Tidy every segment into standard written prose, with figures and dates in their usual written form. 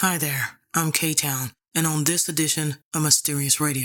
Hi there, I'm K-Town, and on this edition of Mysterious Radio.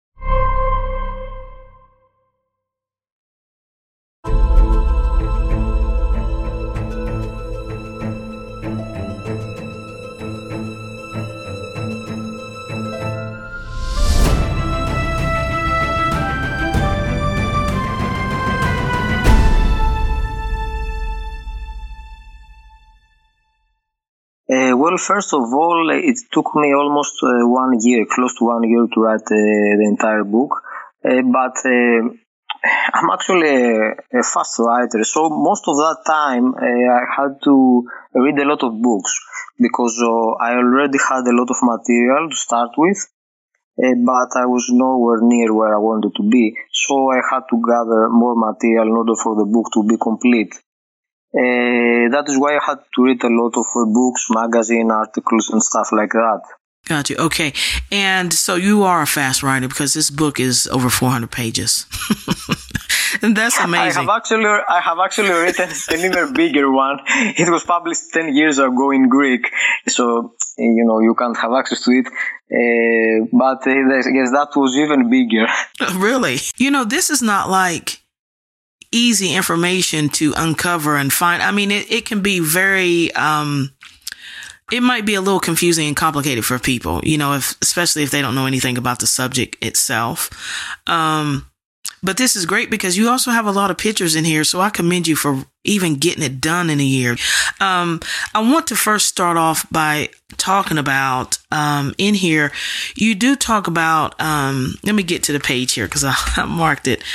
Well, first of all, it took me almost 1 year, close to 1 year, to write the entire book. But I'm actually a fast writer, so most of that time I had to read a lot of books because I already had a lot of material to start with, but I was nowhere near where I wanted to be. So I had to gather more material in order for the book to be complete. That is why I had to read a lot of books, magazine articles, and stuff like that. Got you. Okay. And so you are a fast writer because this book is over 400 pages. And that's amazing. I have actually written an even bigger one. It was published 10 years ago in Greek, so you can't have access to it. But yes, that was even bigger. Really? This is not like easy information to uncover and find. I mean, it can be very, it might be a little confusing and complicated for people, especially if they don't know anything about the subject itself. But this is great because you also have a lot of pictures in here. So I commend you for even getting it done in a year. I want to first start off by talking about, in here, you do talk about, let me get to the page here because I marked it.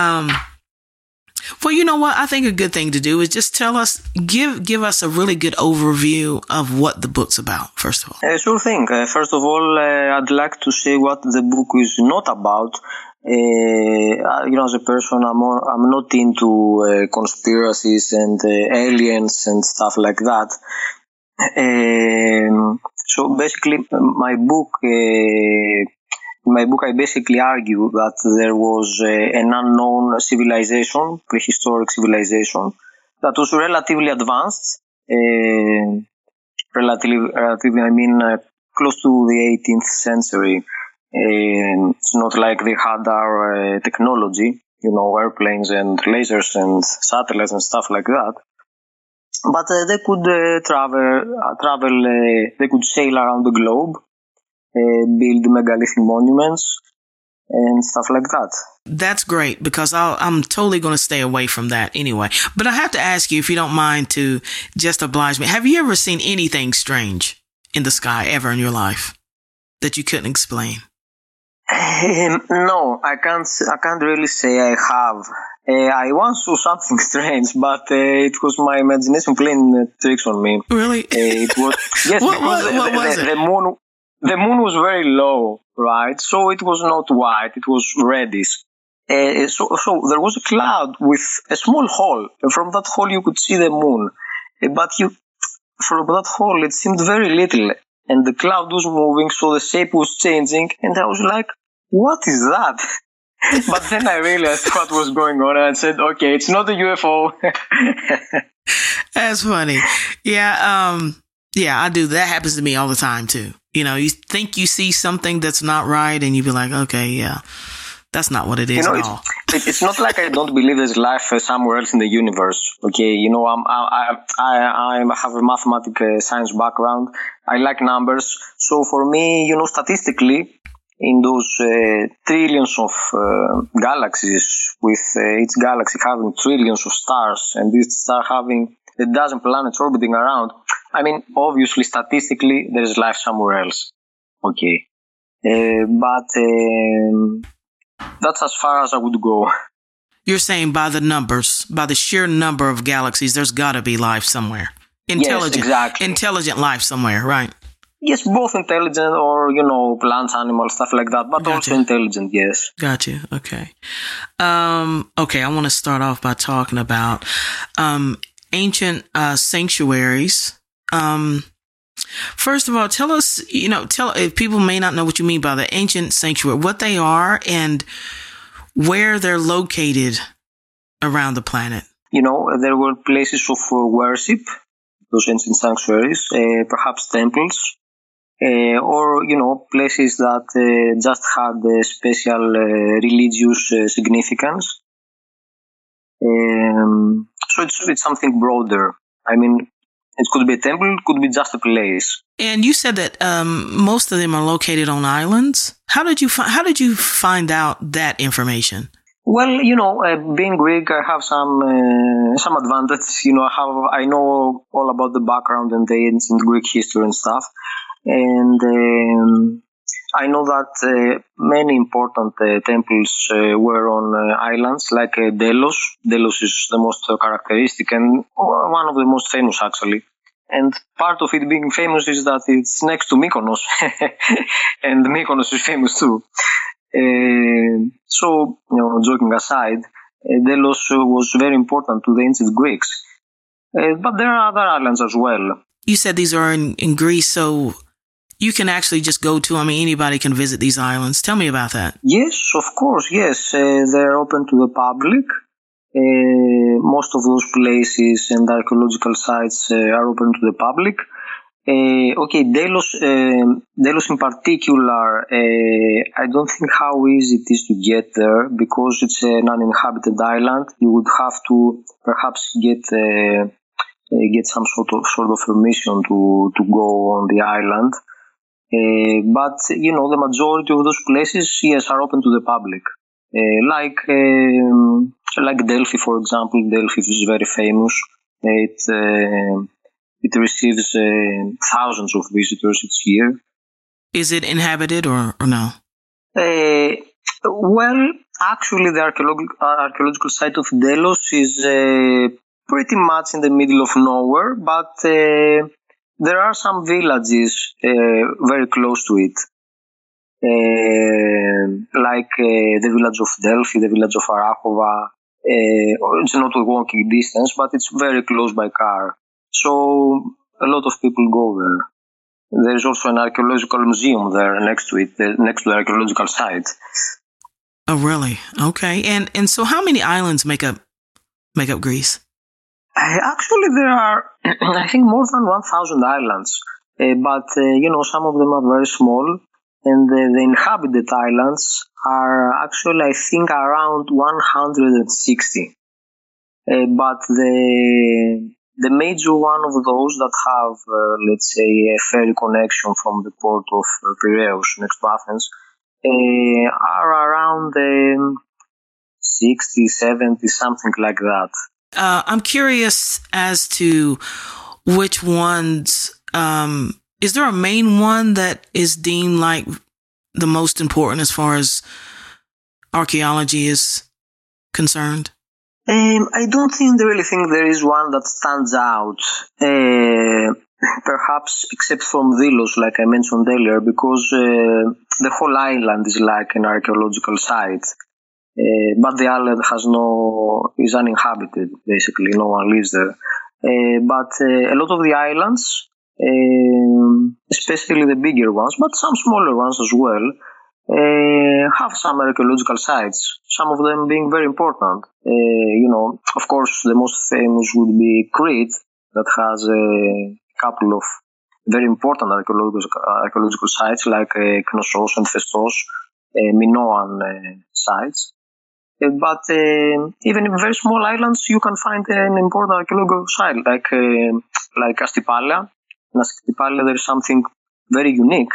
Well, you know what? I think a good thing to do is just tell us, give us a really good overview of what the book's about, first of all. Sure thing. First of all, I'd like to say what the book is not about. As a person, I'm not into conspiracies and aliens and stuff like that. So basically, in my book, I basically argue that there was an unknown civilization, prehistoric civilization, that was relatively advanced. Relatively, I mean, close to the 18th century. It's not like they had our technology, airplanes and lasers and satellites and stuff like that. But they could travel. They could sail around the globe. Build megalithic monuments and stuff like that. That's great because I'm totally going to stay away from that anyway. But I have to ask you, if you don't mind, to just oblige me. Have you ever seen anything strange in the sky ever in your life that you couldn't explain? No, I can't really say I have. I once saw something strange, but it was my imagination playing tricks on me. Really? It was yes, what was it? The moon was very low, right? So it was not white, it was reddish. So there was a cloud with a small hole. And from that hole you could see the moon. But from that hole it seemed very little. And the cloud was moving, so the shape was changing. And I was like, what is that? But then I realized what was going on and I said, okay, it's not a UFO. That's funny. Yeah, I do. That happens to me all the time too. You think you see something that's not right and you be like, okay, yeah, that's not what it is at all. It's not like I don't believe there's life somewhere else in the universe. Okay. I have a mathematical science background. I like numbers. So for me, statistically, in those trillions of galaxies, with each galaxy having trillions of stars and each star having a dozen planets orbiting around, I mean, obviously, statistically, there's life somewhere else. Okay. But that's as far as I would go. You're saying by the numbers, by the sheer number of galaxies, there's got to be life somewhere. Intelligent, yes, exactly. Intelligent life somewhere, right? Yes, both intelligent or, plants, animals, stuff like that, but also intelligent, yes. Got you. Okay. Okay, I want to start off by talking about ancient sanctuaries. First of all, tell us, if people may not know what you mean by the ancient sanctuary, what they are and where they're located around the planet. There were places of worship, those ancient sanctuaries, perhaps temples, or places that just had special religious significance. So it's something broader. I mean, it could be a temple, it could be just a place. And you said that most of them are located on islands. How did you find out that information? Well, being Greek, I have some advantage. I know all about the background and the ancient Greek history and stuff, and I know that many important temples were on islands, like Delos. Delos is the most characteristic and one of the most famous, actually. And part of it being famous is that it's next to Mykonos, and Mykonos is famous too. So, joking aside, Delos was very important to the ancient Greeks. But there are other islands as well. You said these are in Greece, so you can actually just go to, anybody can visit these islands. Tell me about that. Yes, of course, yes. They're open to the public. Most of those places and archaeological sites are open to the public. Delos in particular, I don't think how easy it is to get there because it's an uninhabited island. You would have to perhaps get some sort of permission to go on the island. But the majority of those places, yes, are open to the public. Like Delphi, for example. Delphi is very famous. It receives thousands of visitors each year. Is it inhabited or no? Well, actually, the archaeological site of Delos is pretty much in the middle of nowhere, but there are some villages very close to it. Like the village of Delphi, the village of Arachova. It's not a walking distance, but it's very close by car. So a lot of people go there. There's also an archaeological museum there next to it, next to the archaeological site. Oh, really? Okay. And so how many islands make up Greece? Actually, there are, I think, more than 1,000 islands. But, some of them are very small. And the inhabited islands are actually, I think, around 160. But the major one of those that have, let's say, a ferry connection from the port of Piraeus next to Athens are around 60, 70, something like that. I'm curious as to which ones, is there a main one that is deemed like the most important as far as archaeology is concerned? I don't really think there is one that stands out, perhaps except from Delos, like I mentioned earlier, because the whole island is like an archaeological site. But the island is uninhabited, basically, no one lives there. But a lot of the islands, especially the bigger ones, but some smaller ones as well, have some archaeological sites, some of them being very important. Of course, the most famous would be Crete, that has a couple of very important archaeological sites like Knossos and Festos, Minoan sites. But even in very small islands, you can find an important archaeological site like Astypalea. In Astypalea, there is something very unique.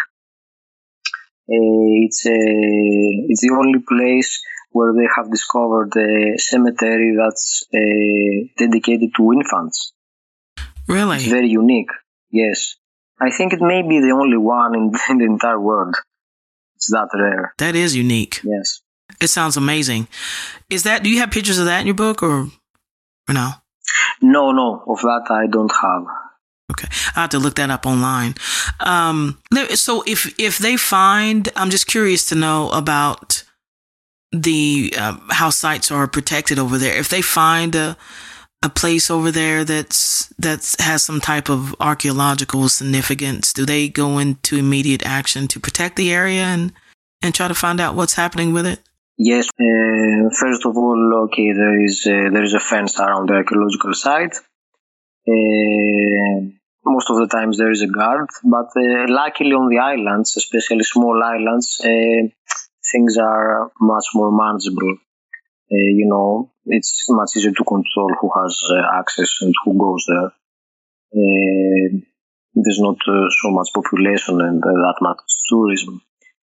It's the only place where they have discovered a cemetery that's dedicated to infants. Really? It's very unique. Yes, I think it may be the only one in the entire world. It's that rare. That is unique. Yes. It sounds amazing. Do you have pictures of that in your book or no? No, of that I don't have. Okay. I have to look that up online. So if they find, I'm just curious to know about the, how sites are protected over there. If they find a place over there that has some type of archaeological significance, do they go into immediate action to protect the area and try to find out what's happening with it? Yes. First of all, there is a fence around the archaeological site. most of the times there is a guard, but luckily on the islands, especially small islands, things are much more manageable. It's much easier to control who has access and who goes there. There's not so much population and that much tourism.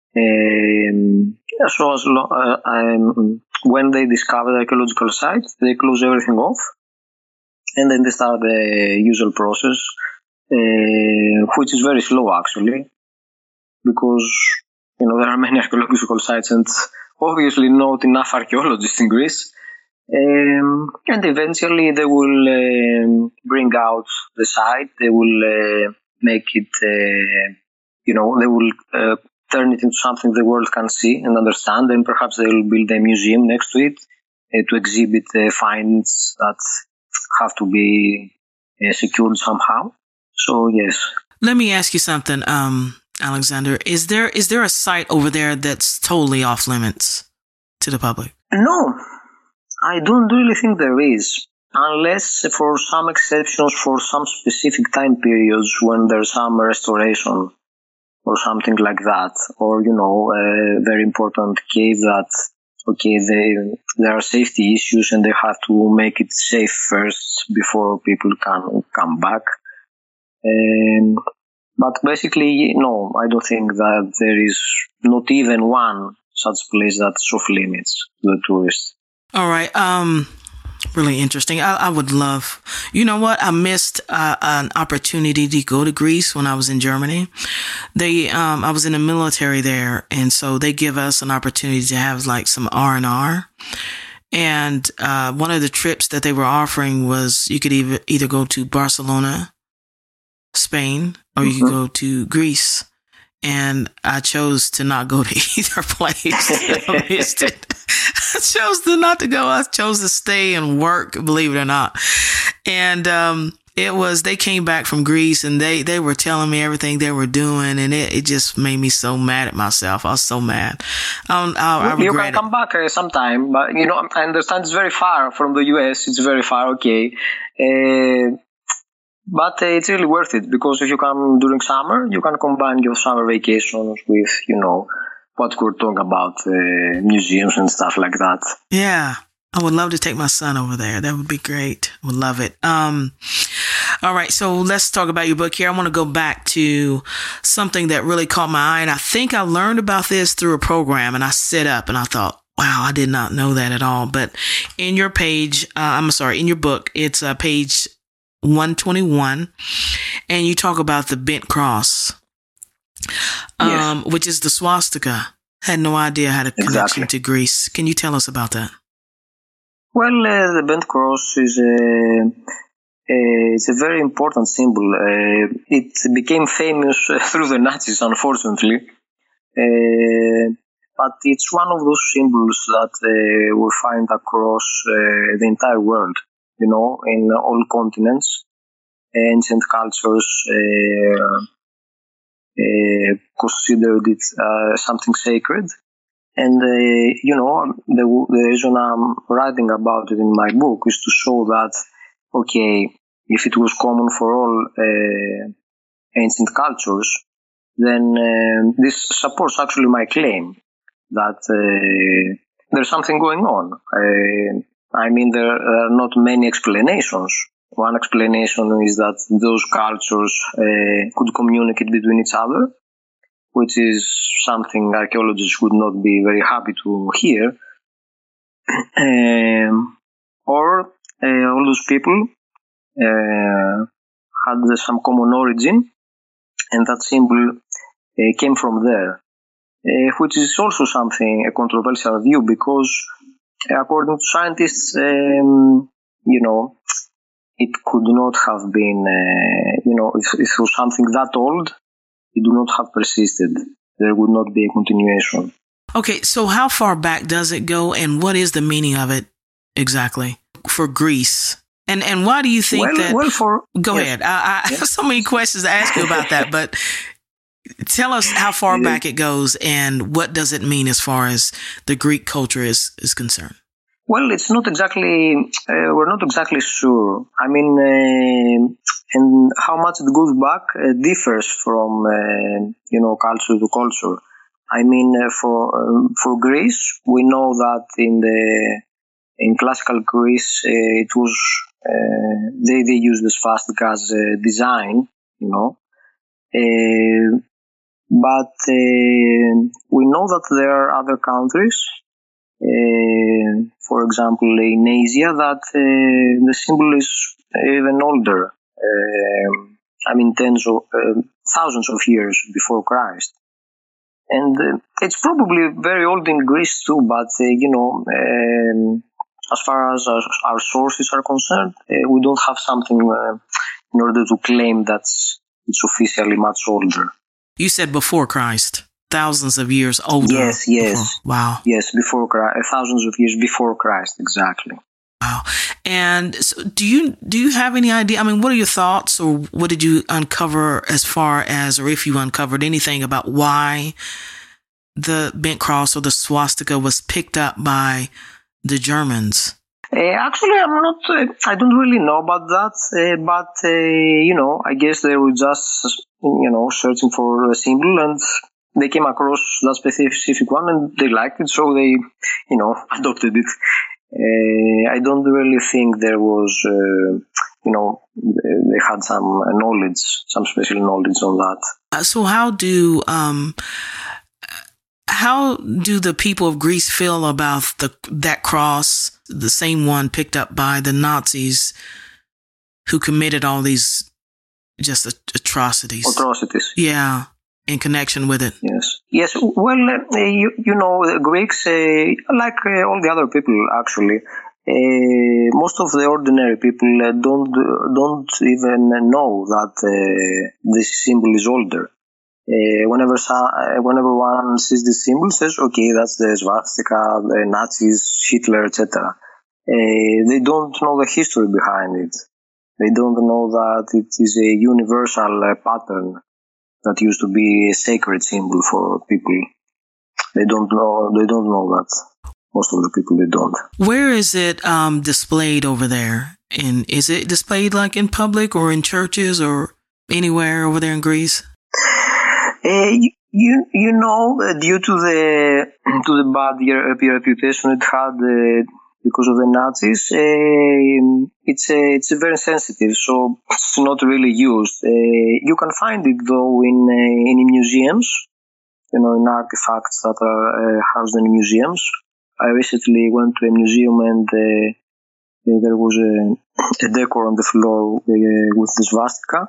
When they discover the archaeological site, they close everything off, and then they start the usual process, which is very slow actually, because there are many archaeological sites and obviously not enough archaeologists in Greece. And eventually they will bring out the site, they will make it, they will turn it into something the world can see and understand, and perhaps they will build a museum next to it to exhibit finds that have to be secured somehow. So, yes. Let me ask you something, Alexander. Is there a site over there that's totally off limits to the public? No, I don't really think there is, unless for some exceptions for some specific time periods when there's some restoration or something like that, or a very important cave that there are safety issues and they have to make it safe first before people can come back. But basically, no, I don't think that there is not even one such place that's off limits to the tourists. All right. Really interesting. I would love, I missed an opportunity to go to Greece when I was in Germany. I was in the military there. And so they give us an opportunity to have like some R&R. And one of the trips that they were offering was you could either go to Barcelona, Spain, or you could go to Greece. And I chose to not go to either place. I missed it. I chose not to go. I chose to stay and work, believe it or not. And they came back from Greece and they were telling me everything they were doing, and it just made me so mad at myself. I was so mad. I regret you can come back sometime, but I understand it's very far from the US. It's very far, okay. But it's really worth it, because if you come during summer, you can combine your summer vacations with, what we're talking about, museums and stuff like that. Yeah. I would love to take my son over there. That would be great. I would love it. All right. So let's talk about your book here. I want to go back to something that really caught my eye. And I think I learned about this through a program, and I set up and I thought, wow, I did not know that at all. But in your in your book, it's page 121, and you talk about the bent cross, yes, which is the swastika. Had no idea how to connection to Greece. Can you tell us about that? Well, the bent cross is it's a very important symbol. It became famous through the Nazis, unfortunately. But it's one of those symbols that we find across the entire world. In all continents, ancient cultures considered it something sacred. And, the reason I'm writing about it in my book is to show that, okay, if it was common for all ancient cultures, then this supports actually my claim that there's something going on. There are not many explanations. One explanation is that those cultures could communicate between each other, which is something archaeologists would not be very happy to hear. Or all those people had some common origin, and that symbol came from there, which is also a controversial view, because according to scientists, it could not have been, if it was something that old, it would not have persisted. There would not be a continuation. Okay, so how far back does it go, and what is the meaning of it exactly for Greece? And why do you think Go ahead. I have so many questions to ask you about that, but tell us how far back it goes and what does it mean as far as the Greek culture is concerned. Well, it's not exactly, we're not exactly sure. I mean, and how much it goes back differs from, culture to culture. I mean, for Greece, we know that in classical Greece, it was, they used the swastika as a design, you know. But we know that there are other countries, for example, in Asia, that the symbol is even older. I mean, thousands of years before Christ. And it's probably very old in Greece too, but, as far as our sources are concerned, we don't have something in order to claim that it's officially much older. You said before Christ, thousands of years older. Yes. Before. Wow. Yes, before Christ, thousands of years before Christ, exactly. Wow. And so do you have any idea? I mean, what are your thoughts, or what did you uncover as far as, or if you uncovered anything about why the bent cross or the swastika was picked up by the Germans? Actually, I don't really know about that, but, I guess they were just, searching for a symbol, and they came across that specific one and they liked it, so they, adopted it. I don't really think there was, they had some knowledge, some special knowledge on that. So how do the people of Greece feel about that cross, the same one picked up by the Nazis who committed all these just atrocities? Atrocities. Yeah, in connection with it. Yes. Well, the Greeks, like all the other people, actually, most of the ordinary people don't even know that this symbol is older. Whenever one sees this symbol, says, okay, that's the swastika, the Nazis, Hitler, etc. They don't know the history behind it. They don't know that it is a universal pattern that used to be a sacred symbol for people. They don't know that. Most of the people, they don't. Where is it displayed over there? And is it displayed like in public or in churches or anywhere over there in Greece? Due to the bad reputation it had because of the Nazis, it's very sensitive, so it's not really used. You can find it though in museums, in artifacts that are housed in museums. I recently went to a museum and there was a decor on the floor with the swastika.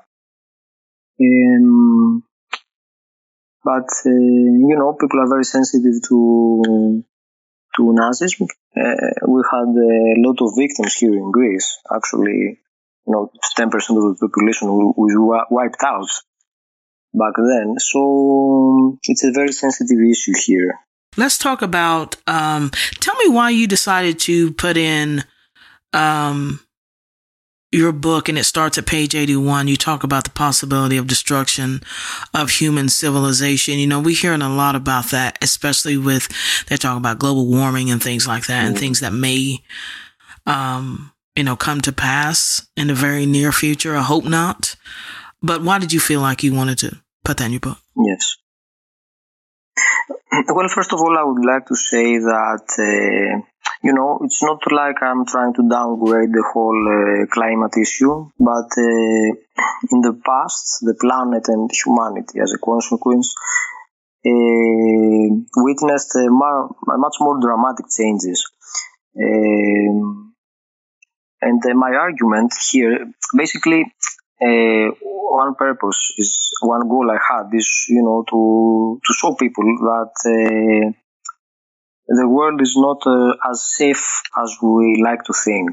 But people are very sensitive to Nazism. We had a lot of victims here in Greece. Actually, 10% of the population was wiped out back then. So it's a very sensitive issue here. Let's talk about. Tell me why you decided to put in your book, and it starts at page 81. You talk about the possibility of destruction of human civilization. We're hearing a lot about that, especially they're talking about global warming and things like that, and things that may, come to pass in the very near future. I hope not. But why did you feel like you wanted to put that in your book? Yes. Well, first of all, I would like to say that, it's not like I'm trying to downgrade the whole climate issue, but in the past, the planet and humanity, as a consequence, witnessed much more dramatic changes. And my argument here, basically, one goal I had is, to show people that the world is not as safe as we like to think,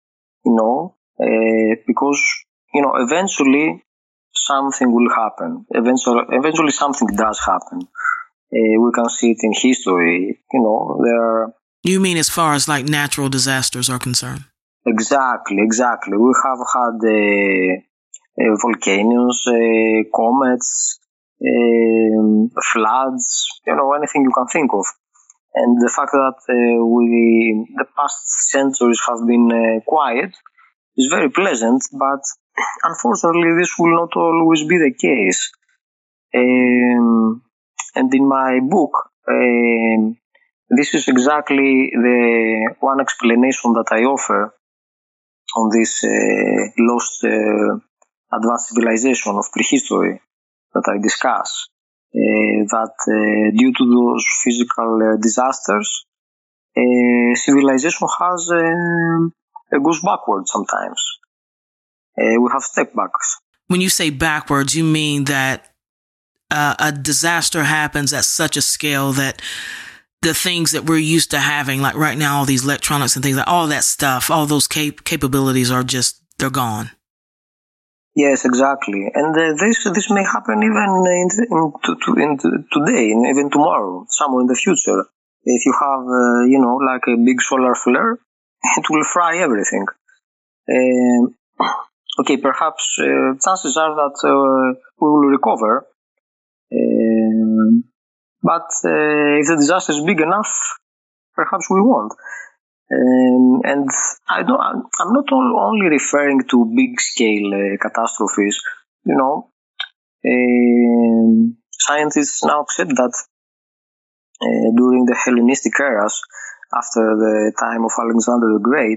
because, eventually something will happen. Eventually something does happen. We can see it in history, You mean as far as like natural disasters are concerned? Exactly. We have had volcanoes, comets, floods, anything you can think of. And the fact that the past centuries have been quiet is very pleasant, but unfortunately this will not always be the case. And in my book, this is exactly the one explanation that I offer on this lost advanced civilization of prehistory that I discuss. That due to those physical disasters, civilization goes backwards sometimes. We have step backs. When you say backwards, you mean that a disaster happens at such a scale that the things that we're used to having, like right now, all these electronics and things, like all that stuff, all those capabilities are just, they're gone. Yes, exactly. And this may happen even today, even tomorrow, somewhere in the future. If you have, like a big solar flare, it will fry everything. Okay, perhaps chances are that we will recover. But if the disaster is big enough, perhaps we won't. And I'm not only referring to big scale catastrophes. Scientists now accept that during the Hellenistic eras, after the time of Alexander the Great,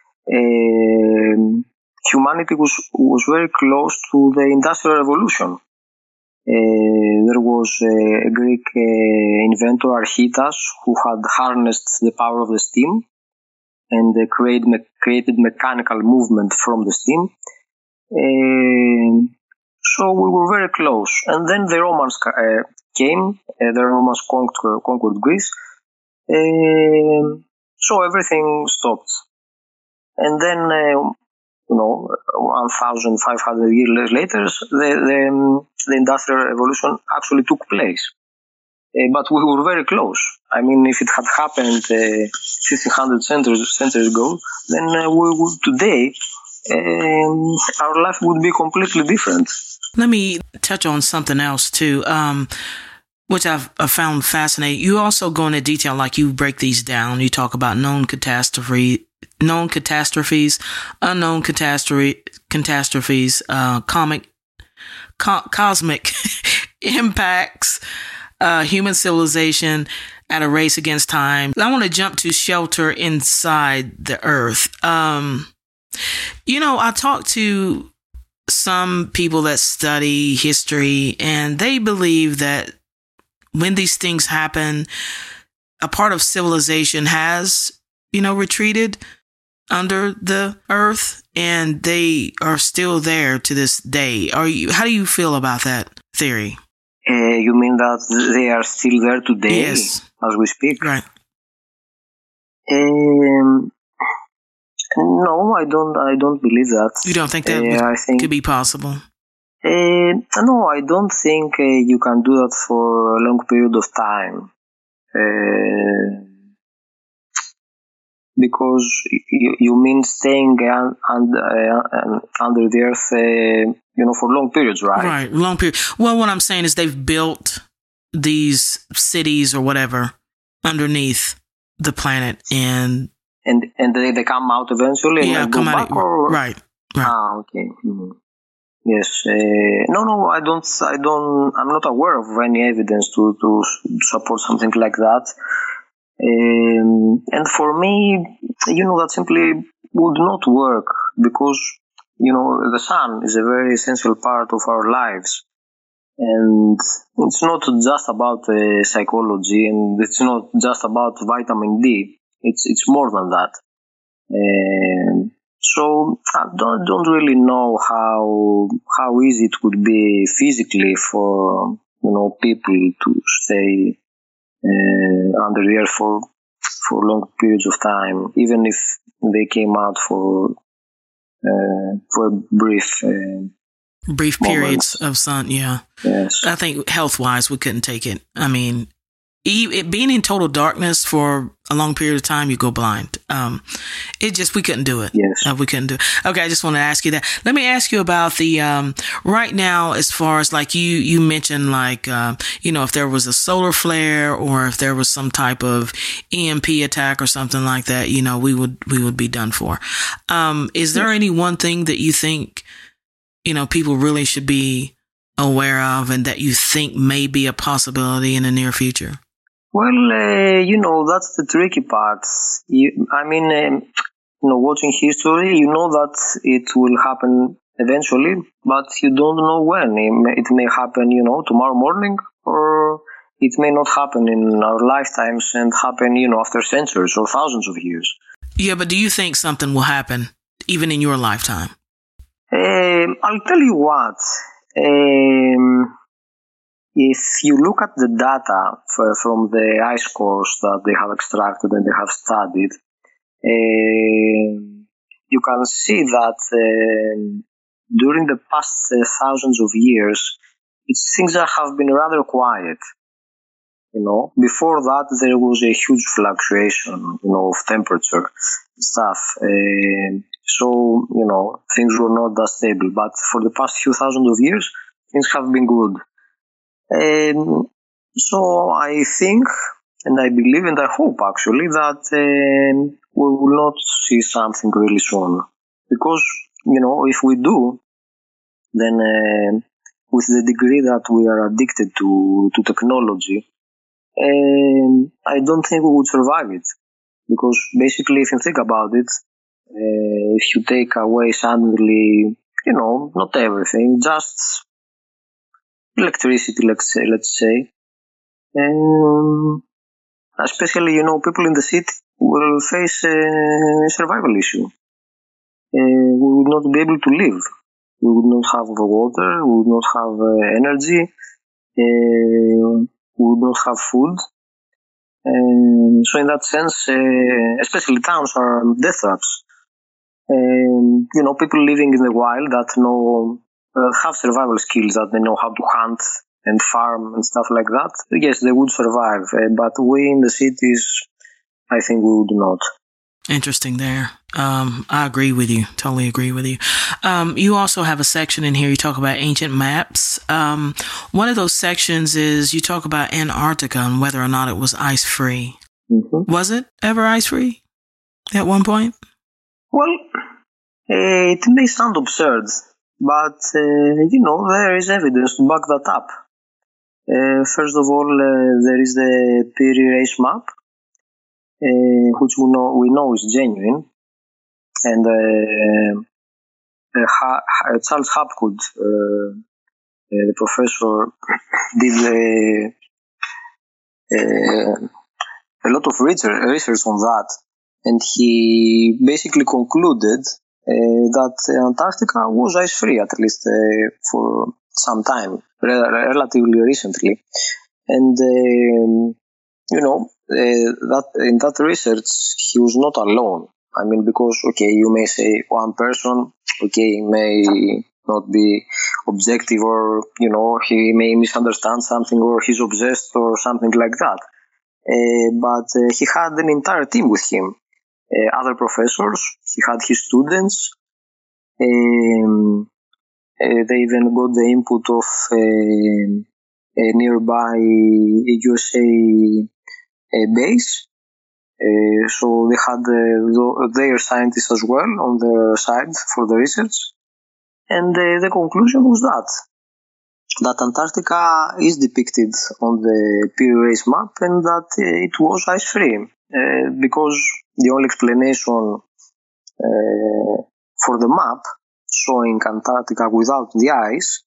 humanity was very close to the Industrial Revolution. There was a Greek inventor, Archytas, who had harnessed the power of the steam and created mechanical movement from the steam. So we were very close. And then the Romans came. The Romans conquered Greece. So everything stopped. And then 1,500 years later, the Industrial Revolution actually took place. But we were very close. I mean, if it had happened 1,500 centuries ago, then we would today, our life would be completely different. Let me touch on something else too, which I've found fascinating. You also go into detail, like you break these down. You talk about known catastrophes, unknown catastrophes, cosmic impacts, human civilization at a race against time. I want to jump to shelter inside the earth. I talked to some people that study history, and they believe that when these things happen, a part of civilization has, retreated under the earth, and they are still there to this day. How do you feel about that theory? You mean that they are still there today, yes, as we speak? Right. No, I don't believe that. You don't think that could be possible? No, I don't think you can do that for a long period of time. Because you mean staying under the earth, for long periods, right? Right, long period. Well, what I'm saying is they've built these cities or whatever underneath the planet, and they come out eventually. Yeah, and come out. Right. Ah, okay. Mm-hmm. Yes. No, I don't. I'm not aware of any evidence to support something like that. And for me, that simply would not work, because, the sun is a very essential part of our lives. And it's not just about psychology, and it's not just about vitamin D. It's more than that. So I don't really know how easy it would be physically for, people to stay under the earth for long periods of time, even if they came out for brief periods of sun. Yeah. Yes. I think health-wise, we couldn't take it. I mean, being in total darkness for a long period of time, you go blind. We couldn't do it. Yes. We couldn't do it. Okay. I just want to ask you that. Let me ask you about the, right now, as far as like you mentioned, like, if there was a solar flare or if there was some type of EMP attack or something like that, we would be done for. Is there any one thing that you think, people really should be aware of and that you think may be a possibility in the near future? Well, that's the tricky part. Watching history, that it will happen eventually, but you don't know when. It may happen, tomorrow morning, or it may not happen in our lifetimes and happen, after centuries or thousands of years. Yeah, but do you think something will happen even in your lifetime? I'll tell you what. If you look at the data from the ice cores that they have extracted and they have studied, you can see that during the past thousands of years, things have been rather quiet. Before that, there was a huge fluctuation, of temperature and stuff. So, things were not that stable. But for the past few thousands of years, things have been good. So I think, and I believe, and I hope actually, that we will not see something really soon. Because, if we do, then with the degree that we are addicted to technology, I don't think we would survive it. Because basically, if you think about it, if you take away suddenly, not everything, just electricity, let's say, especially, people in the city will face a survival issue. We would not be able to live. We would not have water, we would not have energy, we would not have food. So in that sense, especially towns are death traps. People living in the wild that have survival skills, that they know how to hunt and farm and stuff like that, yes, they would survive. But we in the cities, I think we would not. Interesting there. I agree with you. Totally agree with you. You also have a section in here. You talk about ancient maps. One of those sections is you talk about Antarctica and whether or not it was ice free. Mm-hmm. Was it ever ice free at one point? Well, it may sound absurd, but, there is evidence to back that up. First of all, there is the Piri Reis map, which we know is genuine. And Charles Hapgood, the professor, did a lot of research on that. And he basically concluded that Antarctica was ice-free, at least for some time, relatively recently. And, that in that research, he was not alone. I mean, because, you may say one person, may not be objective, or, he may misunderstand something, or he's obsessed or something like that. But he had an entire team with him. Other professors, he had his students. They even got the input of a nearby USA base. So they had their scientists as well on their side for the research. And the conclusion was that Antarctica is depicted on the Piri Reis map, and that it was ice-free. Because the only explanation for the map showing Antarctica without the ice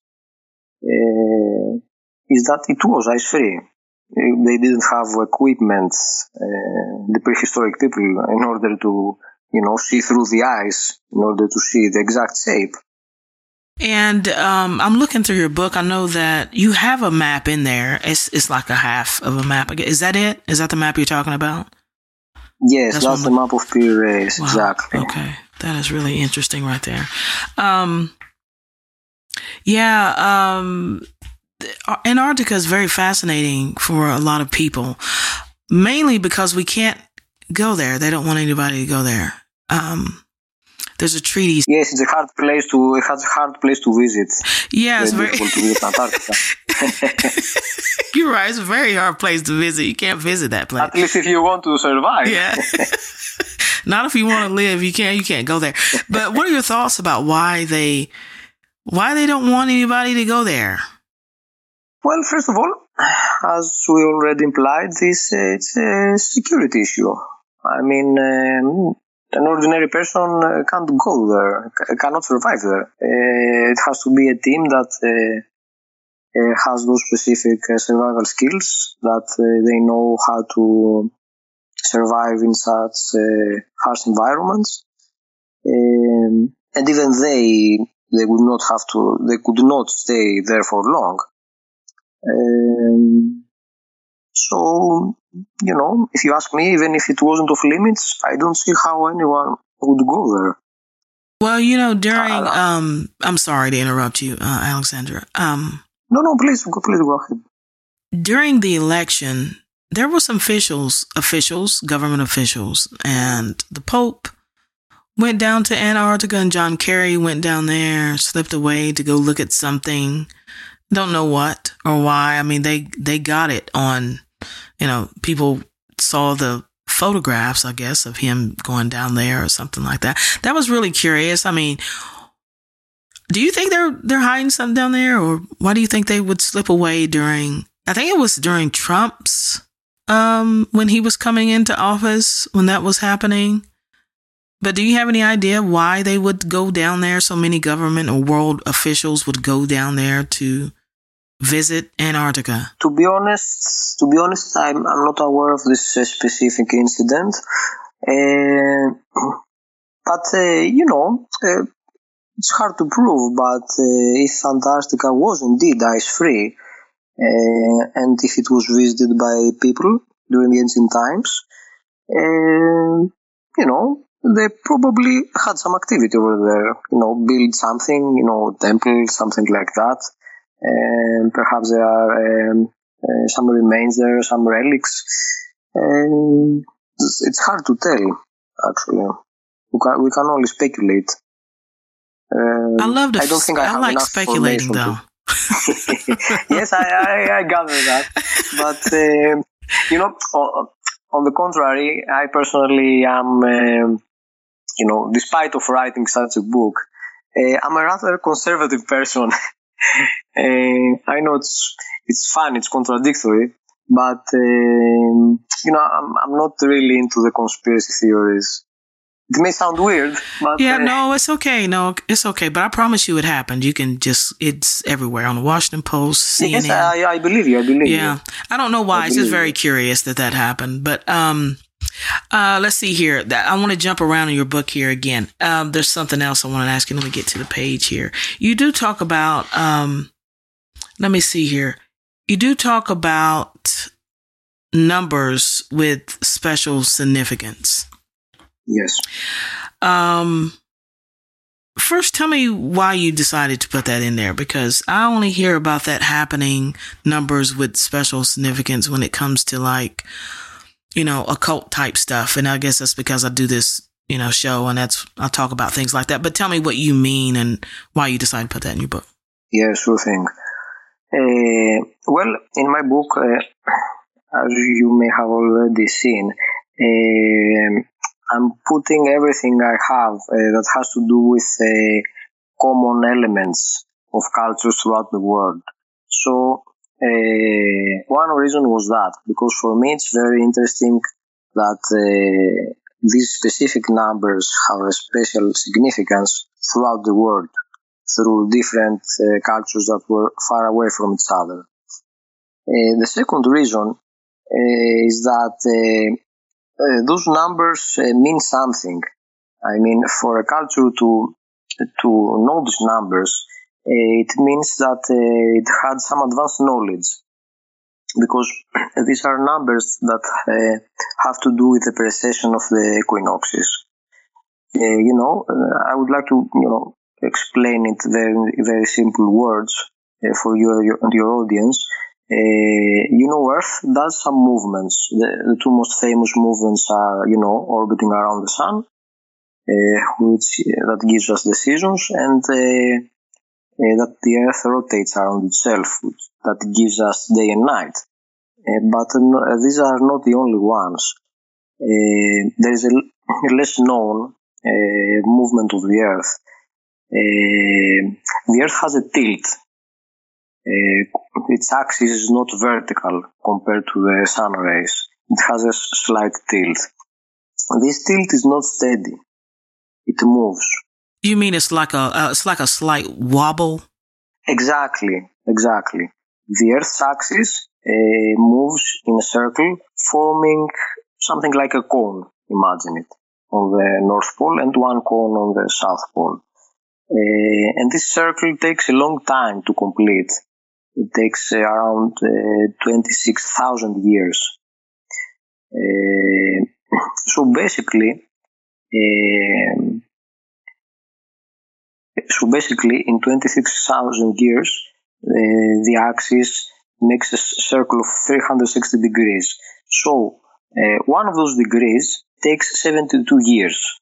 is that it was ice-free. They didn't have equipment, the prehistoric people, in order to, see through the ice, in order to see the exact shape. And I'm looking through your book. I know that you have a map in there. It's like a half of a map. Is that it? Is that the map you're talking about? Yes, that's the map of Piri Reis, wow. Exactly. Okay, that is really interesting right there. Antarctica is very fascinating for a lot of people, mainly because we can't go there. They don't want anybody to go there. There's a treaty. Yes, it's a hard place to visit. Yeah, it's very difficult to visit Antarctica. You're right. It's a very hard place to visit. You can't visit that place. At least if you want to survive. Yeah. Not if you want to live. You can't go there. But what are your thoughts about why they don't want anybody to go there? Well, first of all, as we already implied, it's a security issue. I mean, an ordinary person can't go there, cannot survive there. It has to be a team that has those specific survival skills, that they know how to survive in such harsh environments. And even they could not stay there for long. So, if you ask me, even if it wasn't off limits, I don't see how anyone would go there. Well, during I'm sorry to interrupt you, Alexandra. No, please go ahead. During the election, there were some government officials, and the Pope went down to Antarctica, and John Kerry went down there, slipped away to go look at something. Don't know what or why. I mean, they got it on, people saw the photographs, I guess, of him going down there or something like that. That was really curious. I mean, do you think they're hiding something down there, or why do you think they would slip away I think it was during Trump's, when he was coming into office, when that was happening. But do you have any idea why they would go down there? So many government or world officials would go down there to visit Antarctica. To be honest, I'm not aware of this specific incident. But it's hard to prove. But if Antarctica was indeed ice-free, and if it was visited by people during the ancient times, they probably had some activity over there. Build something, temple, something like that. And perhaps there are some remains there, some relics. It's hard to tell, actually. We can only speculate. I like speculating, though. Yes, I gather that. But, on the contrary, I personally am, despite of writing such a book, I'm a rather conservative person. I know it's fun, it's contradictory, but I'm not really into the conspiracy theories. It may sound weird, but no, it's okay. No, it's okay. But I promise you, it happened. You can it's everywhere on the Washington Post, CNN. Yes, I believe you. Yeah, I don't know why. It's just very curious that happened. But let's see here. I want to jump around in your book here again. There's something else I want to ask you. Let me get to the page here. You do talk about. Let me see here. You do talk about numbers with special significance. Yes. First, tell me why you decided to put that in there, because I only hear about that happening, numbers with special significance, when it comes to occult type stuff. And I guess that's because I do this, show, and I talk about things like that. But tell me what you mean and why you decided to put that in your book. Yeah, sure thing. Well, in my book, as you may have already seen, I'm putting everything I have that has to do with common elements of cultures throughout the world. So one reason was that, because for me it's very interesting that these specific numbers have a special significance throughout the world through different cultures that were far away from each other. The second reason is that those numbers mean something. I mean, for a culture to know these numbers, it means that it had some advanced knowledge, because these are numbers that have to do with the precession of the equinoxes. I would like to, explain it in very, very simple words. for you and your audience. Earth does some movements. The two most famous movements are, orbiting around the sun, that gives us the seasons, and that the Earth rotates around itself, that gives us day and night. But these are not the only ones. There is a less known movement of the Earth. The Earth has a tilt. Its axis is not vertical compared to the sun rays. It has a slight tilt. This tilt is not steady. It moves. You mean it's like a slight wobble? Exactly. The Earth's axis moves in a circle, forming something like a cone. Imagine it, on the North Pole and one cone on the South Pole. And this circle takes a long time to complete. It takes around 26,000 years. So basically, in 26,000 years, the axis makes a circle of 360 degrees. So one of those degrees takes 72 years.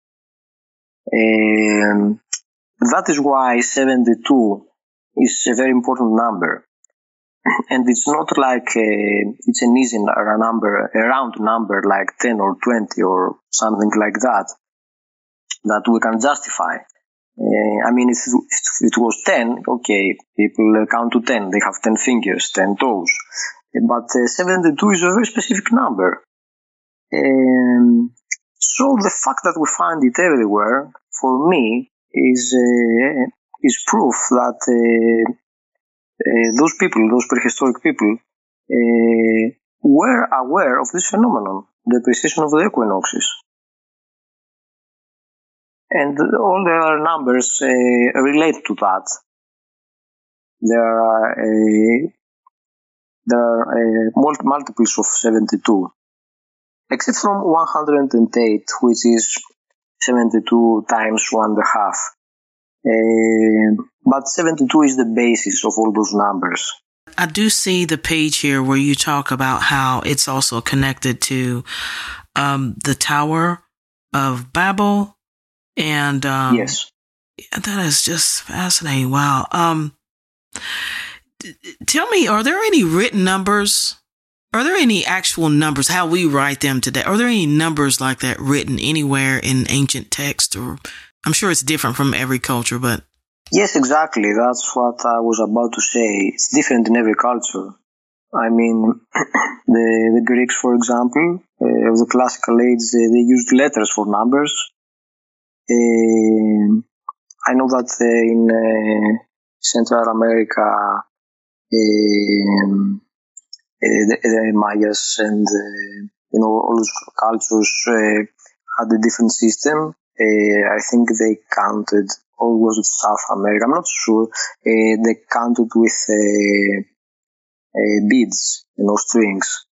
That is why 72 is a very important number. And it's not like it's an easy number, a round number like 10 or 20 or something like that we can justify. If it was 10, okay, people count to 10, they have 10 fingers, 10 toes. But 72 is a very specific number. So the fact that we find it everywhere, for me, is proof that those prehistoric people, were aware of this phenomenon, the precession of the equinoxes. And all the other numbers relate to that. There are multiples of 72, except from 108, which is 72 times 1.5. But 72 is the basis of all those numbers. I do see the page here where you talk about how it's also connected to the Tower of Babel. And yes, that is just fascinating. Wow. Tell me, are there any written numbers? Are there any actual numbers, how we write them today? Are there any numbers like that written anywhere in ancient text? Or I'm sure it's different from every culture, but... Yes, exactly. That's what I was about to say. It's different in every culture. I mean, the Greeks, for example, of the classical age, they used letters for numbers. I know that in Central America, the Mayas and all those cultures had a different system. I think they counted, or was it South America? I'm not sure. They counted with beads, strings.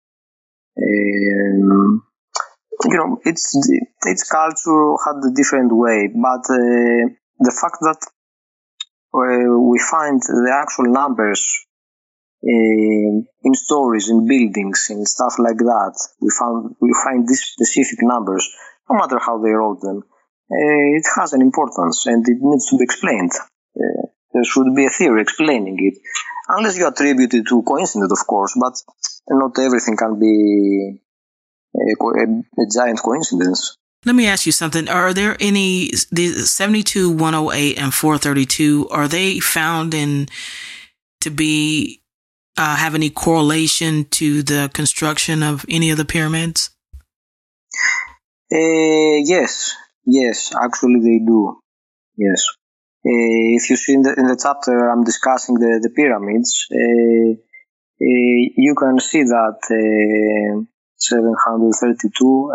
Its culture had a different way, but the fact that we find the actual numbers in stories, in buildings, in stuff like that, we find these specific numbers, no matter how they wrote them, it has an importance and it needs to be explained. There should be a theory explaining it, unless you attribute it to coincidence, of course, but not everything can be a giant coincidence. Let me ask you something. Are there any, the 72, 108, and 432, are they found to be, have any correlation to the construction of any of the pyramids? Yes, actually they do. Yes. If you see in the chapter I'm discussing the pyramids, you can see that 732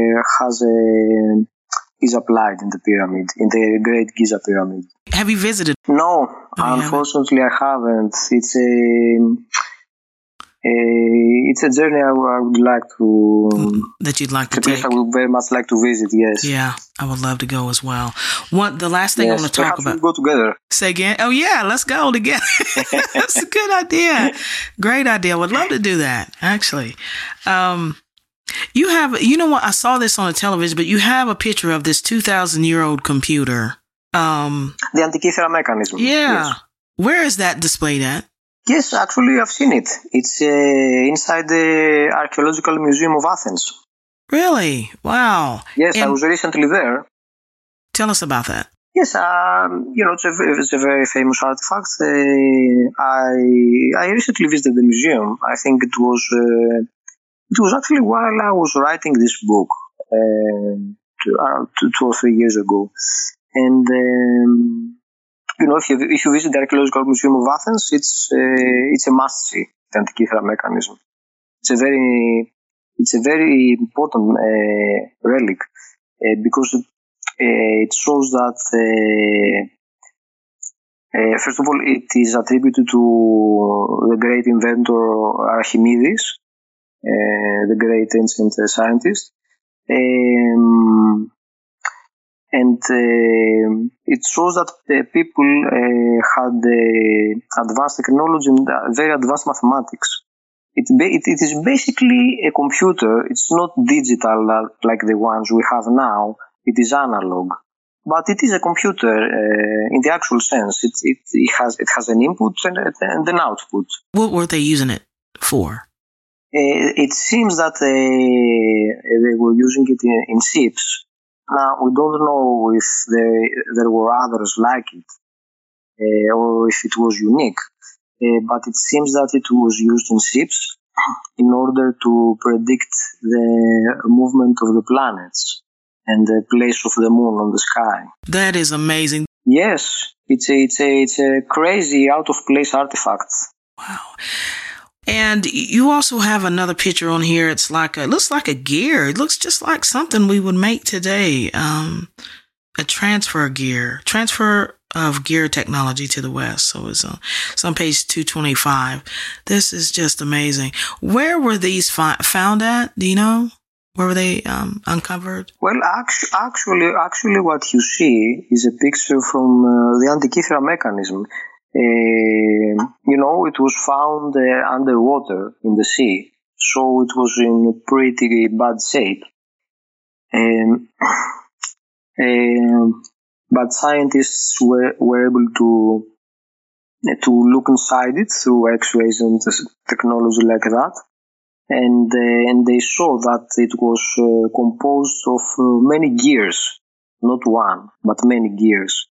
is applied in the pyramid, in the Great Giza Pyramid. Have you visited? No, unfortunately I haven't. it's a journey I would like to... That you'd like to take. It's a place I would very much like to visit, yes. Yeah, I would love to go as well. The last thing I want to talk about... We'll go together. Say again? Oh, yeah, let's go together. That's a good idea. Great idea. Would love to do that, actually. You have... You know what? I saw this on the television, but you have a picture of this 2,000-year-old computer. The Antikythera mechanism. Yeah. Yes. Where is that displayed at? Yes, actually, I've seen it. It's inside the Archaeological Museum of Athens. Really? Wow. Yes, I was recently there. Tell us about that. Yes, it's a very famous artifact. I recently visited the museum. I think it was actually while I was writing this book, 2 or 3 years ago. And if you visit the Archaeological Museum of Athens, it's a must-see, the Antikythera mechanism. It's a very important relic because it shows that first of all, it is attributed to the great inventor Archimedes, the great ancient scientist. And it shows that people had advanced technology and very advanced mathematics. It is basically a computer. It's not digital like the ones we have now. It is analog, but it is a computer in the actual sense. It has an input and an output. What were they using it for? It seems that they were using it in ships. Now, we don't know if there were others like it, or if it was unique, but it seems that it was used in ships in order to predict the movement of the planets and the place of the moon on the sky. That is amazing. Yes, it's a crazy out-of-place artifact. Wow. And you also have another picture on here. It looks like a gear. It looks just like something we would make today. A transfer of gear technology to the West. So it's on page 225. This is just amazing. Where were these found at? Do you know? Where were they uncovered? Well, actually, what you see is a picture from the Antikythera mechanism. It was found underwater in the sea, so it was in pretty bad shape. But scientists were able to look inside it through X-rays and technology like that, and they saw that it was composed of many gears, not one, but many gears.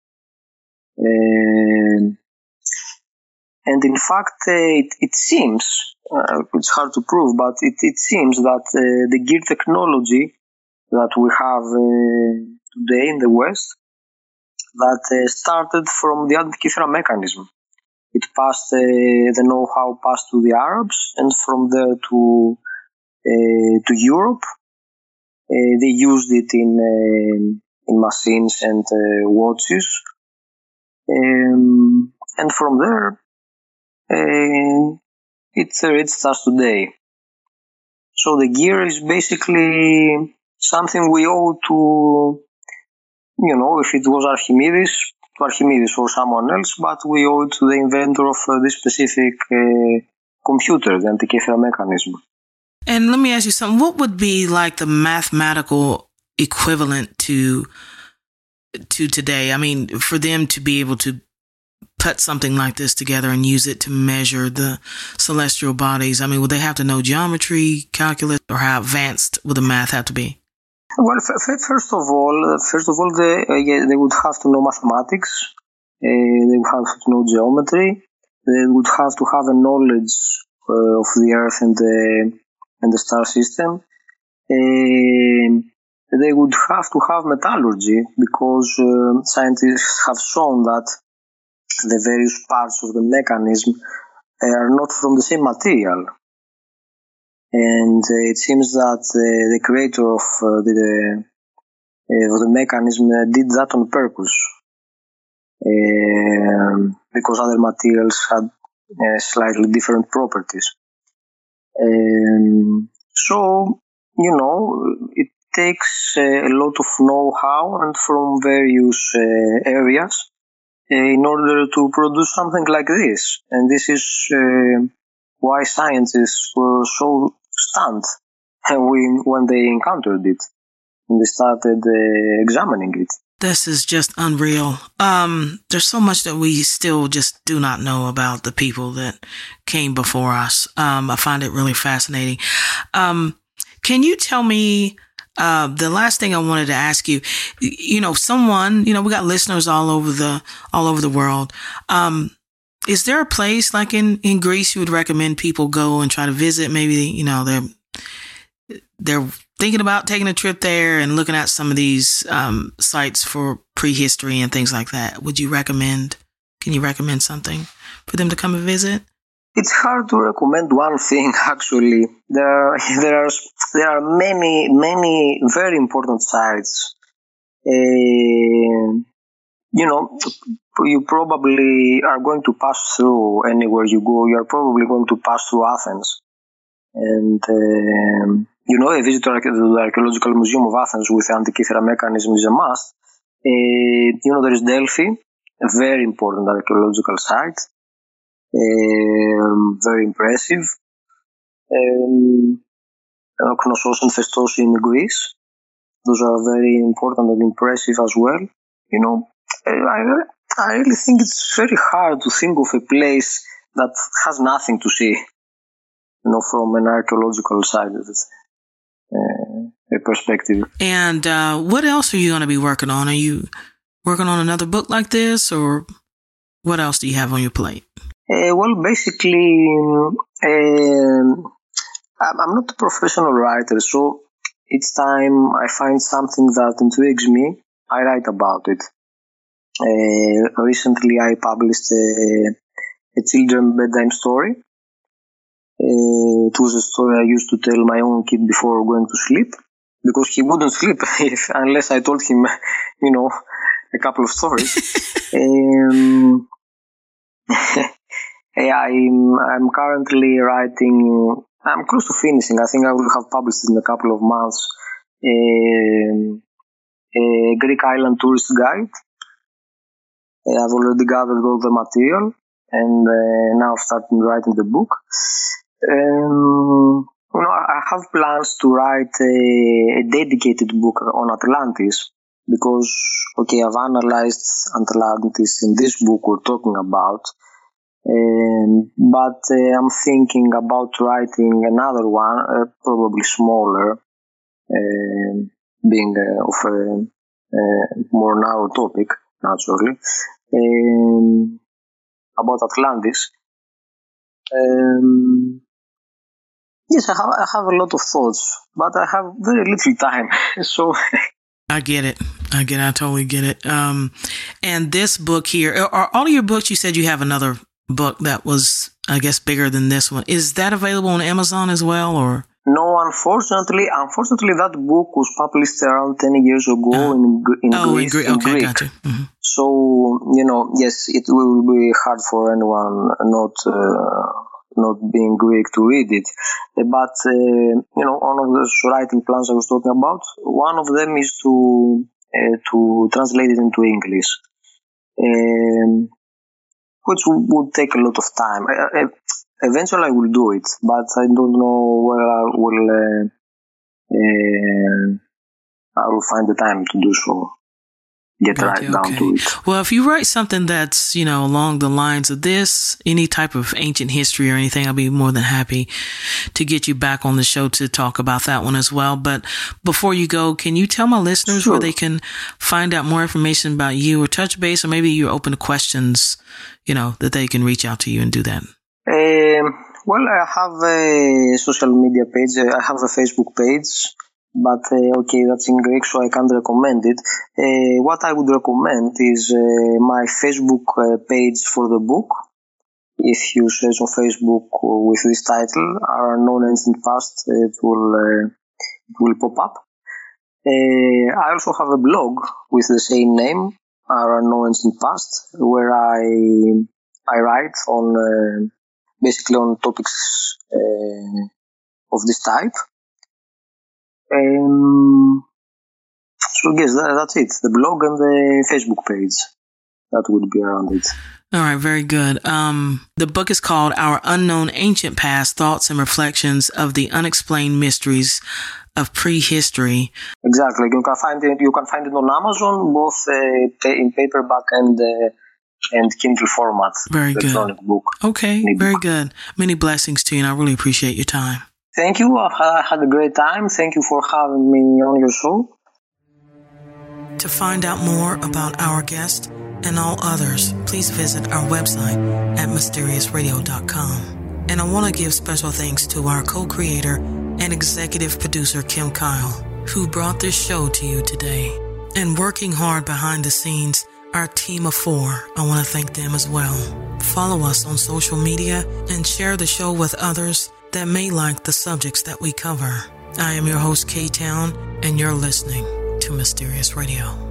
And in fact, it seems, it's hard to prove, but it seems that the gear technology that we have today in the West, that started from the Antikythera mechanism. It passed, the know-how passed to the Arabs, and from there to Europe. They used it in machines and watches. And from there, it reached us today. So the gear is basically something we owe to, if it was Archimedes or someone else, but we owe it to the inventor of this specific computer, the Antikythera mechanism. And let me ask you something. What would be like the mathematical equivalent to today? I mean, for them to be able to put something like this together and use it to measure the celestial bodies? I mean, would they have to know geometry, calculus, or how advanced would the math have to be? Well, first of all, they would have to know mathematics. They would have to know geometry. They would have to have a knowledge of the Earth and the star system. They would have to have metallurgy, because scientists have shown that the various parts of the mechanism are not from the same material. And it seems that the creator of the mechanism did that on purpose, because other materials had slightly different properties. So, it takes a lot of know-how and from various areas in order to produce something like this. And this is why scientists were so stunned when they encountered it and they started examining it. This is just unreal. There's so much that we still just do not know about the people that came before us. I find it really fascinating. Can you tell me, the last thing I wanted to ask you, someone, we got listeners all over the world. Is there a place like in Greece you would recommend people go and try to visit? Maybe, they're thinking about taking a trip there and looking at some of these sites for prehistory and things like that. Can you recommend something for them to come and visit? It's hard to recommend one thing, actually. There are many very important sites. You probably are going to pass through anywhere you go. You are probably going to pass through Athens. And, a visit to the Archaeological Museum of Athens with the Antikythera mechanism is a must. There is Delphi, a very important archaeological site. Very impressive. Knossos and Festos in Greece. Those are very important and impressive as well. I really think it's very hard to think of a place that has nothing to see, from an archaeological side of it. A perspective. And what else are you going to be working on? Are you working on another book like this, or what else do you have on your plate? Basically, I'm not a professional writer, so each time I find something that intrigues me, I write about it. Recently, I published a children's bedtime story. It was a story I used to tell my own kid before going to sleep, because he wouldn't sleep unless I told him, a couple of stories. I'm currently writing, I'm close to finishing, I think I will have published it in a couple of months, a Greek island tourist guide. I've already gathered all the material and now starting writing the book. I have plans to write a dedicated book on Atlantis because, I've analyzed Atlantis in this book we're talking about, but I'm thinking about writing another one, probably smaller, being of a more narrow topic, naturally, about Atlantis. Yes, I have a lot of thoughts, but I have very little time, so... I get it. I totally get it. And this book here, are all of your books, you said you have another book that was, I guess, bigger than this one. Is that available on Amazon as well, or? No, unfortunately, that book was published around 10 years ago in Greece. In Greek. Gotcha. Mm-hmm. So, yes, it will be hard for anyone not being Greek to read it. But, one of those writing plans I was talking about, one of them is to translate it into English, which would take a lot of time. Eventually I will do it, but I don't know where I will find the time to do so. Down to it. Well, if you write something that's, along the lines of this, any type of ancient history or anything, I'll be more than happy to get you back on the show to talk about that one as well. But before you go, can you tell my listeners where they can find out more information about you or touch base, or maybe you're open to questions, that they can reach out to you and do that? I have a social media page. I have a Facebook page. But, that's in Greek, so I can't recommend it. What I would recommend is my Facebook page for the book. If you search on Facebook with this title, Our Unknown Ancient Past, it will pop up. I also have a blog with the same name, Our Unknown Ancient Past, where I write on basically on topics of this type. So yes, that's it. The blog and the Facebook page. That would be around it. All right, very good. The book is called Our Unknown Ancient Past, Thoughts and Reflections of the Unexplained Mysteries of Prehistory. Exactly. You can find it on Amazon, both in paperback and Kindle format. Very good. Electronic book. Okay, very good. Many blessings to you, and I really appreciate your time. Thank you. I had a great time. Thank you for having me on your show. To find out more about our guest and all others, please visit our website at mysteriousradio.com. And I want to give special thanks to our co-creator and executive producer, Kim Kyle, who brought this show to you today. And working hard behind the scenes, our team of 4, I want to thank them as well. Follow us on social media and share the show with others that may like the subjects that we cover. I am your host, K-Town, and you're listening to Mysterious Radio.